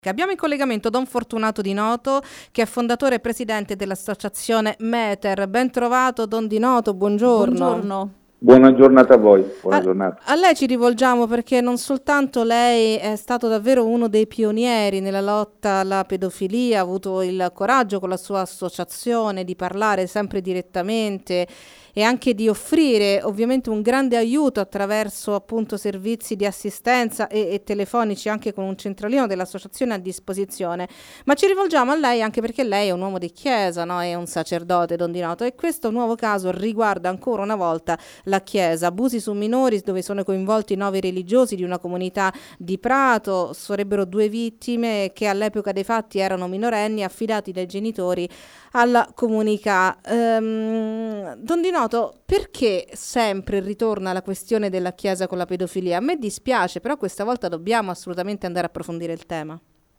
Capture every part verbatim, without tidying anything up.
Abbiamo in collegamento Don Fortunato Di Noto, che è fondatore e presidente dell'associazione Meter. Ben trovato Don Di Noto, buongiorno. Buongiorno. Buona giornata a voi. Buona a, giornata. a lei ci rivolgiamo perché non soltanto lei è stato davvero uno dei pionieri nella lotta alla pedofilia, ha avuto il coraggio con la sua associazione di parlare sempre direttamente e anche di offrire ovviamente un grande aiuto attraverso appunto servizi di assistenza e, e telefonici, anche con un centralino dell'associazione a disposizione. Ma ci rivolgiamo a lei anche perché lei è un uomo di chiesa, no? È un sacerdote, Don Di Noto, e questo nuovo caso riguarda ancora una volta la chiesa, abusi su minori dove sono coinvolti nove religiosi di una comunità di Prato. Sarebbero due vittime che all'epoca dei fatti erano minorenni, affidati dai genitori alla comunità. Um, Don Di Noto, perché sempre ritorna la questione della Chiesa con la pedofilia? A me dispiace, però questa volta dobbiamo assolutamente andare a approfondire il tema.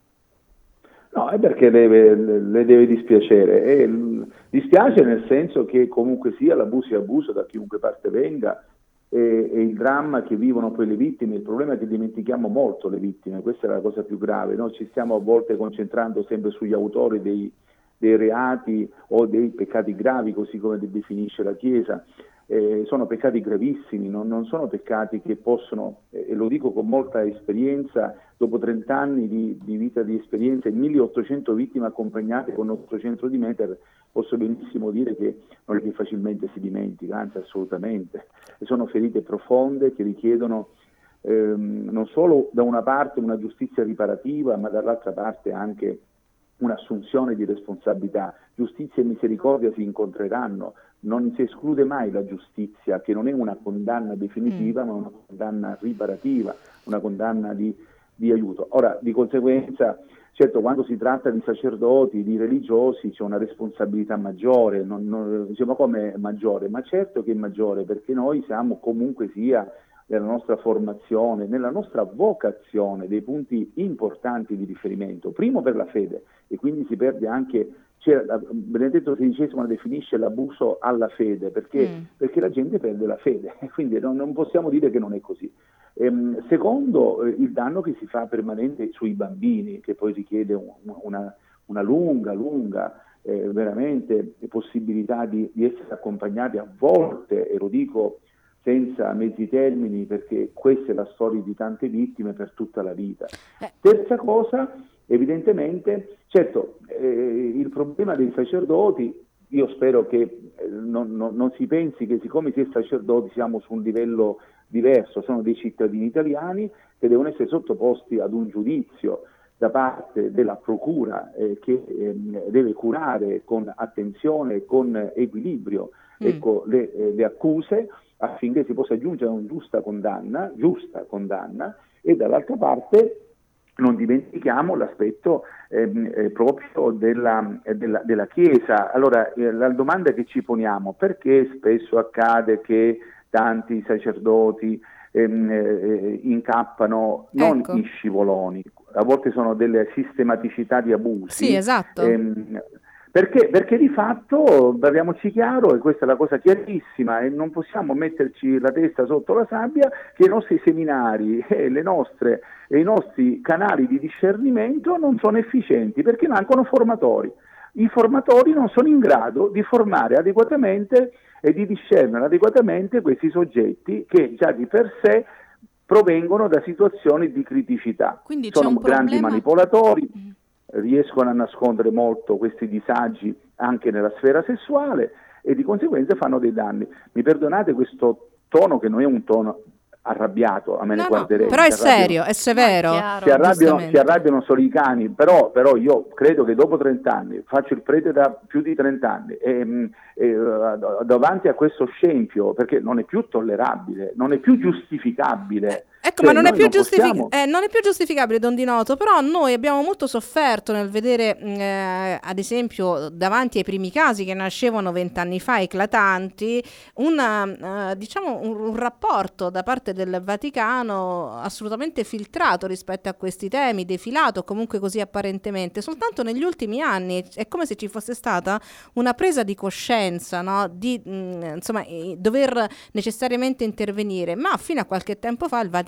No, è perché deve, le deve dispiacere. E dispiace nel senso che comunque sia l'abuso è abuso da chiunque parte venga, e, e il dramma che vivono poi le vittime. Il problema è che dimentichiamo molto le vittime, questa è la cosa più grave. Noi ci stiamo a volte concentrando sempre sugli autori dei dei reati o dei peccati gravi, così come li definisce la Chiesa. Eh, sono peccati gravissimi, non, non sono peccati che possono, eh, e lo dico con molta esperienza, dopo trenta anni di, di vita di esperienza e milleottocento vittime accompagnate con il nostro centro di Meter, posso benissimo dire che non è che facilmente si dimentica, anzi assolutamente. E sono ferite profonde che richiedono ehm, non solo da una parte una giustizia riparativa, ma dall'altra parte anche un'assunzione di responsabilità. Giustizia e misericordia si incontreranno, non si esclude mai la giustizia, che non è una condanna definitiva, mm. ma una condanna riparativa, una condanna di, di aiuto. Ora, di conseguenza, certo, quando si tratta di sacerdoti, di religiosi, c'è una responsabilità maggiore, non, non, diciamo come maggiore, ma certo che è maggiore, perché noi siamo comunque sia nella nostra formazione, nella nostra vocazione, dei punti importanti di riferimento. Primo per la fede, e quindi si perde anche, cioè, Benedetto sedicesimo definisce l'abuso alla fede, perché, mm. perché la gente perde la fede, e quindi non, non possiamo dire che non è così. Ehm, secondo, eh, il danno che si fa permanente sui bambini, che poi richiede un, una, una lunga, lunga, eh, veramente possibilità di, di essere accompagnati a volte, e lo dico senza mezzi termini, perché questa è la storia di tante vittime per tutta la vita. Terza cosa, evidentemente, certo, eh, il problema dei sacerdoti, io spero che eh, non, non, non si pensi che siccome si è sacerdoti siamo su un livello diverso, sono dei cittadini italiani che devono essere sottoposti ad un giudizio da parte della procura eh, che eh, deve curare con attenzione e con equilibrio mm. ecco, le, eh, le accuse, affinché si possa giungere a una giusta condanna, giusta condanna, e dall'altra parte non dimentichiamo l'aspetto ehm, eh, proprio della, eh, della, della Chiesa. Allora, eh, la domanda che ci poniamo: perché spesso accade che tanti sacerdoti ehm, eh, incappano non ecco. in scivoloni, a volte sono delle sistematicità di abusi. Sì, esatto. Ehm, Perché? Perché di fatto, parliamoci chiaro, e questa è la cosa chiarissima, e non possiamo metterci la testa sotto la sabbia, che i nostri seminari e le nostre, e i nostri canali di discernimento non sono efficienti, perché mancano formatori. I formatori non sono in grado di formare adeguatamente e di discernere adeguatamente questi soggetti che già di per sé provengono da situazioni di criticità. Quindi sono c'è un grandi problema... manipolatori. Mm. riescono a nascondere molto questi disagi anche nella sfera sessuale, e di conseguenza fanno dei danni. Mi perdonate questo tono, che non è un tono arrabbiato, a me no, ne guarderei. No, però è serio, è severo. Chiaro, si, arrabbiano, si arrabbiano solo i cani, però, però io credo che dopo trenta anni, faccio il prete da più di trenta anni, e, e, davanti a questo scempio, perché non è più tollerabile, non è più giustificabile. Ecco, cioè, ma non è, più non, giustific- eh, non è più giustificabile, Don Di Noto, però noi abbiamo molto sofferto nel vedere, eh, ad esempio, davanti ai primi casi che nascevano vent'anni fa, eclatanti, una, eh, diciamo un, un rapporto da parte del Vaticano assolutamente filtrato rispetto a questi temi, defilato comunque così apparentemente. Soltanto negli ultimi anni è come se ci fosse stata una presa di coscienza, no? Di mh, insomma, eh, dover necessariamente intervenire, ma fino a qualche tempo fa il Vaticano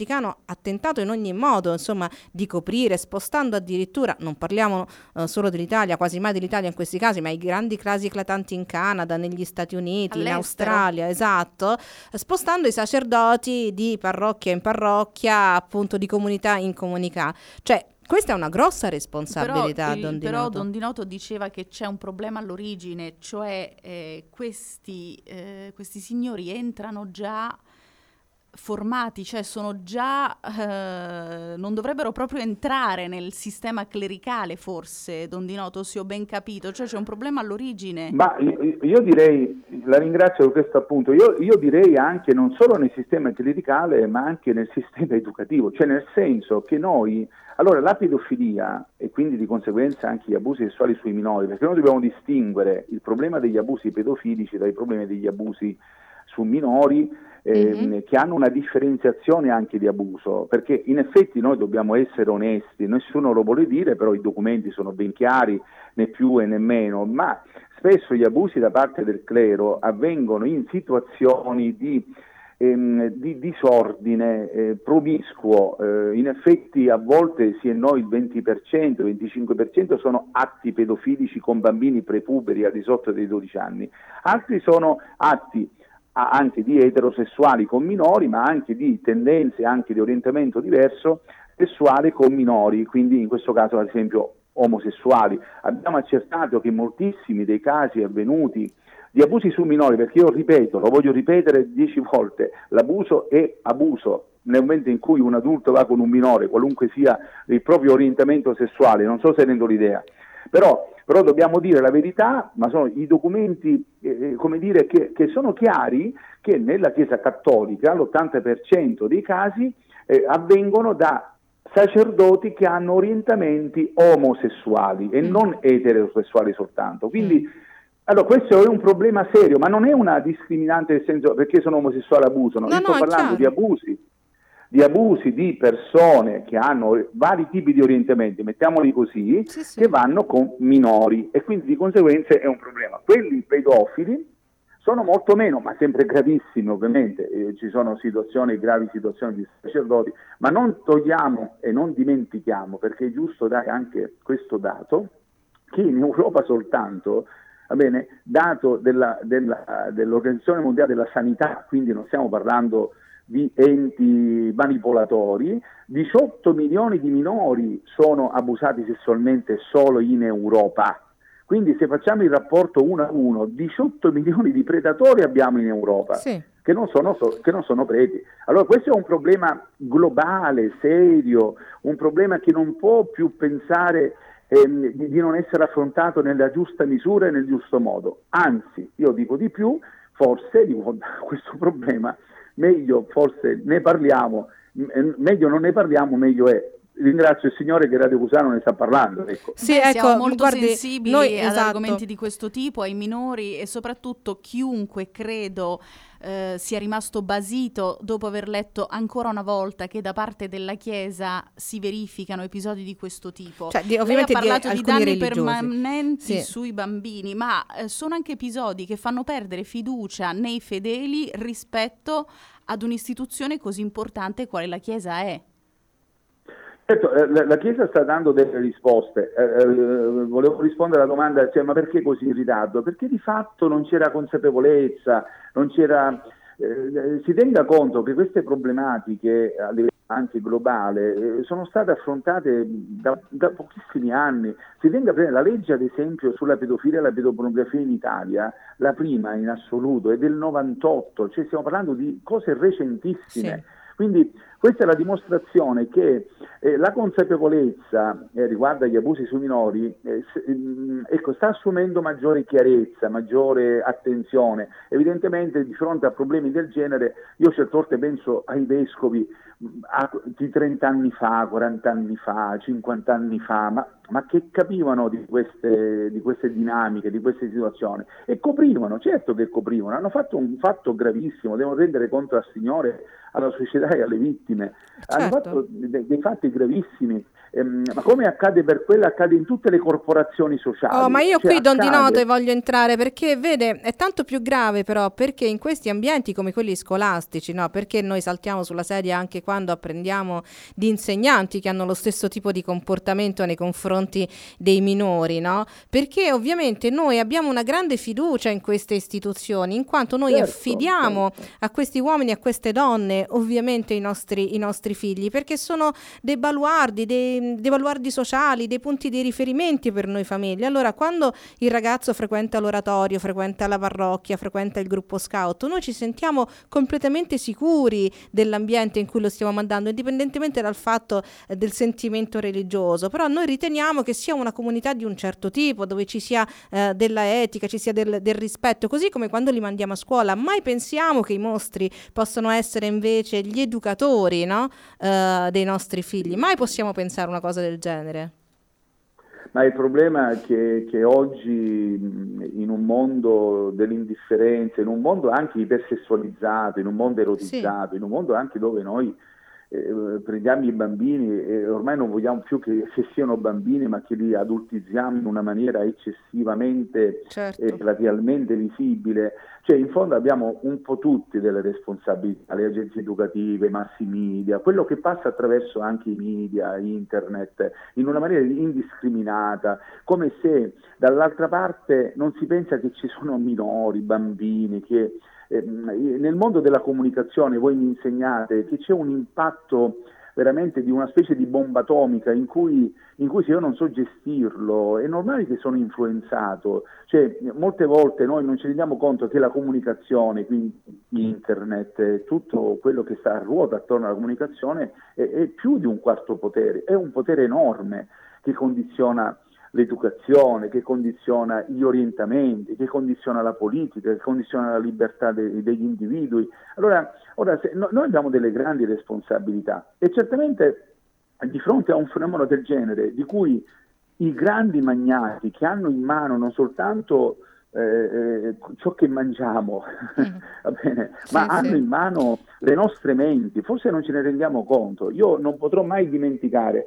Vaticano ha tentato in ogni modo, insomma, di coprire, spostando addirittura, non parliamo uh, solo dell'Italia, quasi mai dell'Italia in questi casi, ma i grandi casi eclatanti in Canada, negli Stati Uniti, all'estero, in Australia, esatto, spostando i sacerdoti di parrocchia in parrocchia, appunto di comunità in comunità. Cioè, questa è una grossa responsabilità, però, il, Don Di però Noto. Don Di Noto diceva che c'è un problema all'origine, cioè eh, questi, eh, questi signori entrano già formati, cioè sono già eh, non dovrebbero proprio entrare nel sistema clericale, forse, Don Di Noto, se ho ben capito, cioè c'è un problema all'origine. Ma io, io direi, la ringrazio per questo appunto, io, io direi anche non solo nel sistema clericale ma anche nel sistema educativo, cioè nel senso che noi, allora la pedofilia e quindi di conseguenza anche gli abusi sessuali sui minori, perché noi dobbiamo distinguere il problema degli abusi pedofilici dai problemi degli abusi su minori, eh, mm-hmm. che hanno una differenziazione anche di abuso, perché in effetti noi dobbiamo essere onesti, nessuno lo vuole dire, però i documenti sono ben chiari, né più e né meno, ma spesso gli abusi da parte del clero avvengono in situazioni di, ehm, di disordine eh, promiscuo, eh, in effetti a volte sì e no il venti per cento, il venticinque per cento sono atti pedofilici con bambini prepuberi al di sotto dei dodici anni, altri sono atti anche di eterosessuali con minori, ma anche di tendenze, anche di orientamento diverso sessuale con minori, quindi in questo caso ad esempio omosessuali. Abbiamo accertato che moltissimi dei casi avvenuti di abusi su minori, perché io ripeto, lo voglio ripetere dieci volte, l'abuso è abuso. Nel momento in cui un adulto va con un minore, qualunque sia il proprio orientamento sessuale, non so se rendo l'idea, però Però dobbiamo dire la verità, ma sono i documenti eh, come dire, che, che sono chiari che nella Chiesa Cattolica l'ottanta per cento dei casi eh, avvengono da sacerdoti che hanno orientamenti omosessuali e non eterosessuali soltanto. Quindi allora, questo è un problema serio, ma non è una discriminante nel senso perché sono omosessuale abusano, no, io sto no, parlando di abusi. di abusi di persone che hanno vari tipi di orientamenti, mettiamoli così, sì, sì. che vanno con minori e quindi di conseguenza è un problema. Quelli pedofili sono molto meno, ma sempre gravissimi ovviamente, eh, ci sono situazioni, gravi situazioni di sacerdoti, ma non togliamo e non dimentichiamo, perché è giusto dare anche questo dato, che in Europa soltanto, va bene, dato della, della, dell'Organizzazione Mondiale della Sanità, quindi non stiamo parlando di enti manipolatori, diciotto milioni di minori sono abusati sessualmente solo in Europa. Quindi se facciamo il rapporto uno a uno, diciotto milioni di predatori abbiamo in Europa, sì. che, non sono, che non sono preti. Allora questo è un problema globale, serio, un problema che non può più pensare ehm, di, di non essere affrontato nella giusta misura e nel giusto modo. Anzi, io dico di più, forse di questo problema meglio forse ne parliamo, meglio non ne parliamo, meglio è. Ringrazio il Signore che Radio Cusano ne sta parlando. Ecco. Sì, Beh, ecco, siamo molto guardi, sensibili noi, ad esatto. argomenti di questo tipo, ai minori e soprattutto chiunque credo eh, sia rimasto basito dopo aver letto ancora una volta che da parte della Chiesa si verificano episodi di questo tipo. Cioè, di, ovviamente Lei ha parlato di, di danni religiosi. permanenti sì. sui bambini, ma eh, sono anche episodi che fanno perdere fiducia nei fedeli rispetto ad un'istituzione così importante quale la Chiesa è. Certo, la, la Chiesa sta dando delle risposte, eh, eh, volevo rispondere alla domanda, cioè, ma perché così in ritardo? Perché di fatto non c'era consapevolezza, non c'era, eh, si tenga conto che queste problematiche a livello anche globale eh, sono state affrontate da, da pochissimi anni. Si tenga a prendere la legge ad esempio sulla pedofilia e la pedopornografia in Italia, la prima in assoluto è del novantotto, cioè stiamo parlando di cose recentissime. Sì. Quindi questa è la dimostrazione che eh, la consapevolezza eh, riguardo agli abusi sui minori eh, s- mh, ecco, sta assumendo maggiore chiarezza, maggiore attenzione. Evidentemente di fronte a problemi del genere io certe volte penso ai vescovi mh, a, di trenta anni fa, quaranta anni fa, cinquanta anni fa, ma ma che capivano di queste, di queste dinamiche, di queste situazioni, e coprivano, certo che coprivano, hanno fatto un fatto gravissimo, devono rendere conto al Signore, alla società e alle vittime, certo. hanno fatto de- dei fatti gravissimi. Ma come accade per quella, accade in tutte le corporazioni sociali. Oh, ma io cioè, qui, Don accade... Di Noto, voglio entrare, perché vede, è tanto più grave però, perché in questi ambienti come quelli scolastici, no? Perché noi saltiamo sulla sedia anche quando apprendiamo di insegnanti che hanno lo stesso tipo di comportamento nei confronti dei minori, no? Perché ovviamente noi abbiamo una grande fiducia in queste istituzioni, in quanto noi certo, affidiamo certo. a questi uomini, a queste donne, ovviamente i nostri, i nostri figli, perché sono dei baluardi, dei dei baluardi sociali, dei punti di riferimento per noi famiglie. Allora, quando il ragazzo frequenta l'oratorio, frequenta la parrocchia, frequenta il gruppo scout, noi ci sentiamo completamente sicuri dell'ambiente in cui lo stiamo mandando, indipendentemente dal fatto eh, del sentimento religioso. Però noi riteniamo che sia una comunità di un certo tipo, dove ci sia eh, della etica, ci sia del, del rispetto, così come quando li mandiamo a scuola. Mai pensiamo che i mostri possano essere invece gli educatori, no? eh, dei nostri figli. Mai possiamo pensare una cosa del genere. Ma il problema è che, che oggi in un mondo dell'indifferenza, in un mondo anche ipersessualizzato, in un mondo erotizzato, sì. in un mondo anche dove noi eh, prendiamo i bambini e ormai non vogliamo più che, che siano bambini, ma che li adultizziamo in una maniera eccessivamente certo. e platealmente visibile. Cioè, in fondo abbiamo un po' tutti delle responsabilità, le agenzie educative, i mass media, quello che passa attraverso anche i media, internet, in una maniera indiscriminata, come se dall'altra parte non si pensa che ci sono minori, bambini, che eh, nel mondo della comunicazione voi mi insegnate che c'è un impatto veramente di una specie di bomba atomica in cui, in cui se io non so gestirlo è normale che sono influenzato. Cioè, molte volte noi non ci rendiamo conto che la comunicazione, quindi internet, tutto quello che sta a ruota attorno alla comunicazione è, è più di un quarto potere, è un potere enorme che condiziona l'educazione, che condiziona gli orientamenti, che condiziona la politica, che condiziona la libertà de- degli individui. Allora, ora, se, no, noi abbiamo delle grandi responsabilità e certamente di fronte a un fenomeno del genere, di cui i grandi magnati che hanno in mano non soltanto eh, eh, ciò che mangiamo, mm. va bene, sì, ma sì. hanno in mano le nostre menti, forse non ce ne rendiamo conto. Io non potrò mai dimenticare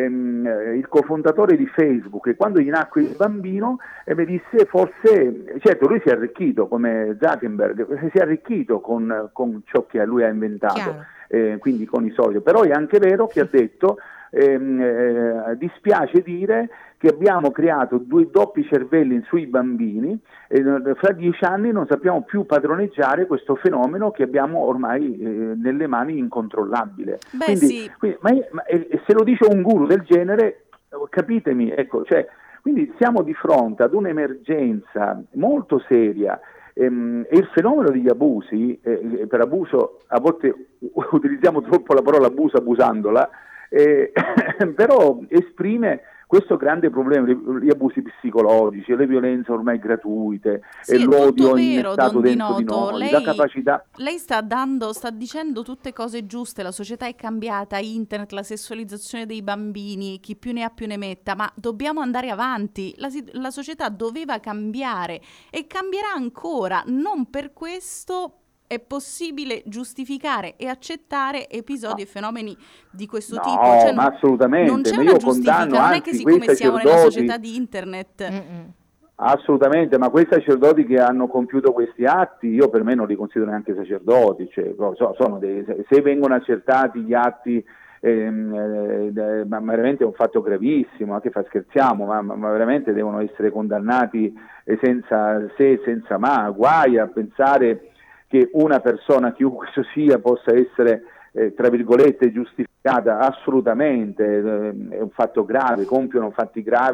Ehm, il cofondatore di Facebook, che quando gli nacque il bambino e mi disse forse, certo lui si è arricchito come Zuckerberg, si è arricchito con, con ciò che lui ha inventato, eh, quindi con i social, però è anche vero che ha detto ehm, eh, dispiace dire che abbiamo creato due doppi cervelli sui bambini e fra dieci anni non sappiamo più padroneggiare questo fenomeno che abbiamo ormai eh, nelle mani incontrollabile. Beh, quindi, sì. quindi, ma, ma e, se lo dice un guru del genere, capitemi, ecco, cioè, quindi siamo di fronte ad un'emergenza molto seria. Ehm, e il fenomeno degli abusi, eh, per abuso a volte utilizziamo troppo la parola abuso abusandola, eh, però esprime questo grande problema, gli abusi psicologici, le violenze ormai gratuite, sì, e l'odio vero, innestato dentro di noi, lei, la capacità... Lei sta dando, sta dicendo tutte cose giuste, la società è cambiata, internet, la sessualizzazione dei bambini, chi più ne ha più ne metta, ma dobbiamo andare avanti, la, la società doveva cambiare e cambierà ancora, non per questo... È possibile giustificare e accettare episodi no. e fenomeni di questo no, tipo? Cioè, ma assolutamente. Non c'è ma una io giustifica, condanno, non è che siccome anzi, siamo sacerdoti... nella società di internet... Mm-mm. Assolutamente, ma quei sacerdoti che hanno compiuto questi atti, io per me non li considero neanche sacerdoti, cioè, sono dei, se vengono accertati gli atti, ehm, eh, ma veramente è un fatto gravissimo, anche fa scherziamo, ma, ma veramente devono essere condannati senza se, senza ma, guai a pensare che una persona, chiunque esso sia, possa essere, eh, tra virgolette, giustificata. Assolutamente, eh, è un fatto grave, compiono fatti gravi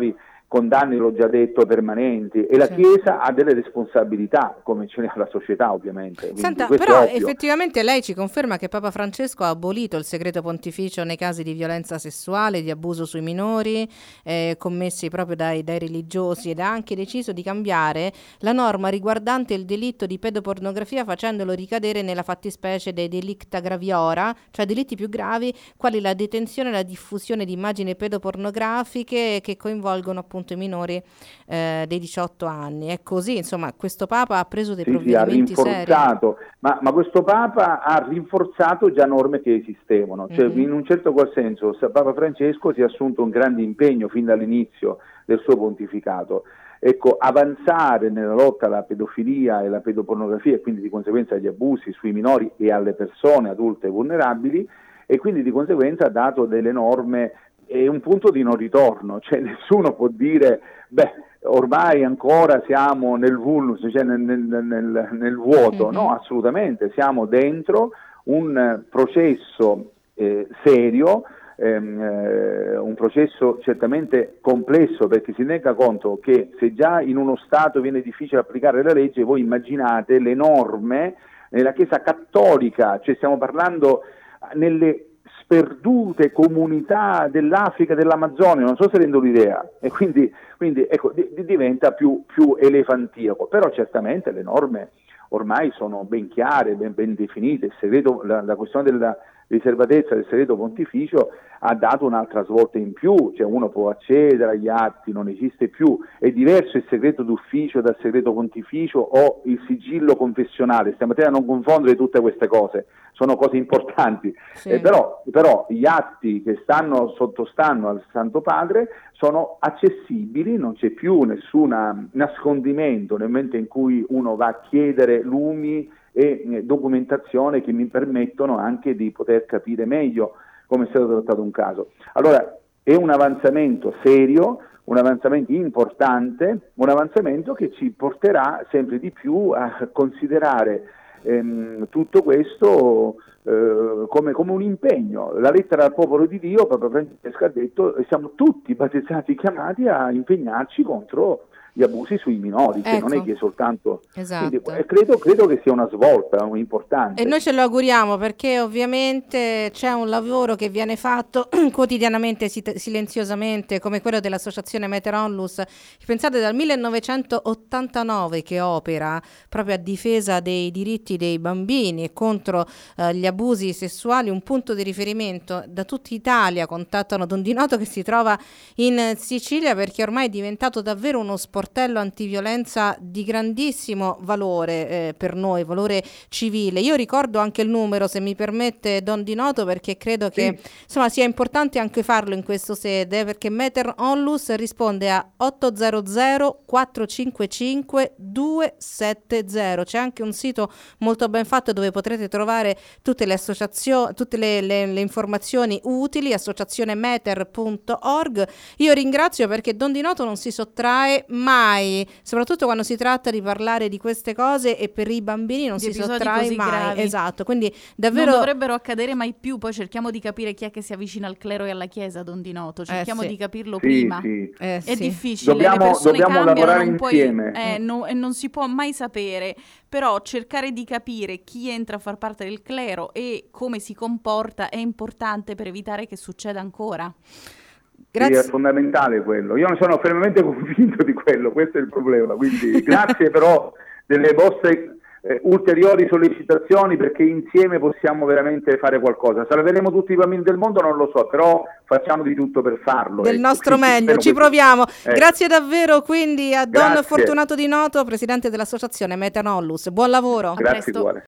condanne, l'ho già detto, permanenti, e la Sì. Chiesa ha delle responsabilità, come ce n'è la società ovviamente. Quindi Senta, questo però è ovvio. effettivamente lei ci conferma che Papa Francesco ha abolito il segreto pontificio nei casi di violenza sessuale, di abuso sui minori eh, commessi proprio dai, dai religiosi, ed ha anche deciso di cambiare la norma riguardante il delitto di pedopornografia, facendolo ricadere nella fattispecie dei delicta graviora, cioè delitti più gravi, quali la detenzione e la diffusione di immagini pedopornografiche che coinvolgono appunto i minori eh, dei diciotto anni. È così, insomma, questo Papa ha preso dei Sì, sì, ha provvedimenti seri. rinforzato, ma, ma questo Papa ha rinforzato già norme che esistevano, cioè Mhm. in un certo qual senso Sa- Papa Francesco si è assunto un grande impegno fin dall'inizio del suo pontificato. Ecco, avanzare nella lotta alla pedofilia e alla pedopornografia, e quindi di conseguenza agli abusi sui minori e alle persone adulte vulnerabili, e quindi di conseguenza ha dato delle norme e un punto di non ritorno, cioè nessuno può dire beh, ormai ancora siamo nel vulnus, cioè nel, nel, nel, nel vuoto. Mhm. No, assolutamente, siamo dentro un eh, processo eh, serio, ehm, eh, un processo certamente complesso, perché si tenga conto che se già in uno Stato viene difficile applicare la legge, voi immaginate le norme nella Chiesa Cattolica, cioè stiamo parlando nelle sperdute comunità dell'Africa e dell'Amazzonia, non so se rendo l'idea, e quindi, quindi ecco, di, di diventa più, più elefantiaco, però certamente le norme ormai sono ben chiare, ben, ben definite. Il segreto, la, la questione della riservatezza del segreto pontificio ha dato un'altra svolta in più, cioè uno può accedere agli atti, non esiste più, è diverso il segreto d'ufficio dal segreto pontificio o il sigillo confessionale, stiamo a non confondere tutte queste cose, sono cose importanti, Sì. eh, però, però gli atti che stanno sottostanno al Santo Padre sono accessibili, non c'è più nessun nascondimento nel momento in cui uno va a chiedere lumi e eh, documentazione che mi permettono anche di poter capire meglio come è stato trattato un caso. Allora è un avanzamento serio, un avanzamento importante, un avanzamento che ci porterà sempre di più a considerare ehm, tutto questo eh, come, come un impegno. La lettera al popolo di Dio, Papa Francesco ha detto, siamo tutti battezzati, chiamati a impegnarci contro gli abusi sui minori, che Ecco. non è che soltanto... Esatto. Quindi, eh, credo, credo che sia una svolta un importante. E noi ce lo auguriamo, perché ovviamente c'è un lavoro che viene fatto quotidianamente, sit- silenziosamente, come quello dell'associazione Mater Onlus. Pensate, dal millenovecentottantanove che opera proprio a difesa dei diritti dei bambini e contro eh, gli abusi sessuali, un punto di riferimento. Da tutta Italia contattano Don Di Noto, che si trova in Sicilia, perché ormai è diventato davvero uno sportello antiviolenza di grandissimo valore eh, per noi, valore civile. Io ricordo anche il numero, se mi permette, Don Di Noto, perché credo che Sì. insomma sia importante anche farlo in questa sede, perché Mater Onlus risponde a otto zero zero quattro cinque cinque due sette zero. C'è anche un sito molto ben fatto dove potrete trovare tutte le associazioni, tutte le, le, le informazioni utili, associazione mater punto org. Io ringrazio, perché Don Di Noto non si sottrae mai, soprattutto quando si tratta di parlare di queste cose, e per i bambini non Di si episodi sottrae così mai. gravi. Esatto, quindi davvero Non dovrebbero accadere mai più. Poi cerchiamo di capire chi è che si avvicina al clero e alla chiesa, Don Di Noto. Cerchiamo sì. di capirlo Sì, prima. sì. eh, È sì. difficile, Dobbiamo- le persone dobbiamo cambiano, lavorare non puoi- insieme. eh, no- e non si può mai sapere, però cercare di capire chi entra a far parte del clero e come si comporta è importante per evitare che succeda ancora. Grazie. Sì, è fondamentale quello. Io non sono fermamente convinto di quello, questo è il problema. Quindi grazie però delle vostre eh, ulteriori sollecitazioni, perché insieme possiamo veramente fare qualcosa. Salveremo tutti i bambini del mondo, non lo so, però facciamo di tutto per farlo. Del ecco. nostro Quindi, meglio, spero ci che- proviamo. Eh. Grazie davvero quindi a Don Grazie. Fortunato Di Noto, presidente dell'associazione Mater Onlus. Buon lavoro. Grazie presto. uguale.